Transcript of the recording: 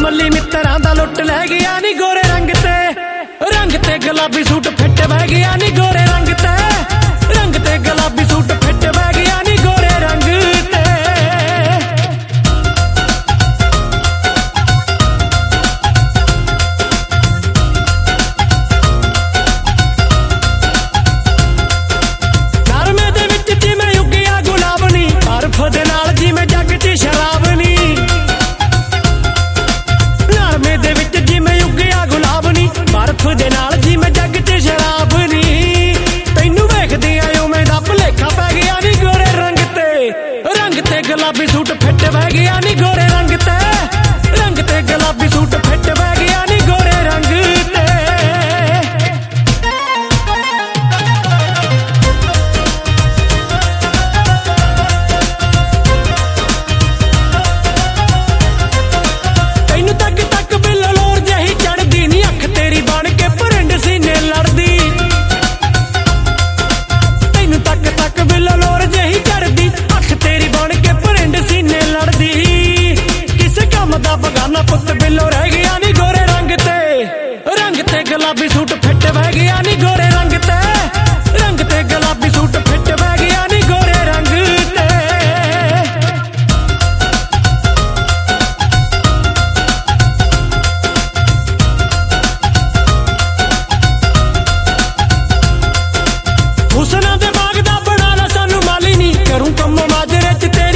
मल्ली मित्रां दा लुट लै गया नी गोरे रंग ते गुलाबी सूट फिट बह गया नी गोरे रंग ते गुलाबी सूट फिट बह गया नी गोरे रंग ते। नरमे दे विच जिवें उगिया गुलाब नी, बर्फ दे नाल जिवें जग च शराब नी। नरमे दे विच जिवें उगिया गुलाब नी, बर्फ दे नाल जिवें जग च शराब नी। तैनू वेखदियां उवें दा भुलेखा पै गया नी गोरे रंग ते गुलाबी सूट फिट बह गया नी गोरे रंग ते गुलाबी सूट फिट बह गया नी गोरे रंग ते। तैनू तक तक बिल्लो लोर जही चढ़दी नी, अख तेरी बन के परिंड सीने लड़दी। तैनू तक तक बिल्लो लोर जही चढ़दी, अख तेरी बन के परिंड सीने लड़दी। किस काम दा बगाना पुत बिल्लो रह गया नी गोरे रंग ते गुलाबी सूट फिट बह गया नी गोरे रंग ते गुलाबी सूट फिट बह गया नी गोरे रंग ते। हुसना दे बाग दा बना ला सानू माली नी, करूं कम्मो माजरे च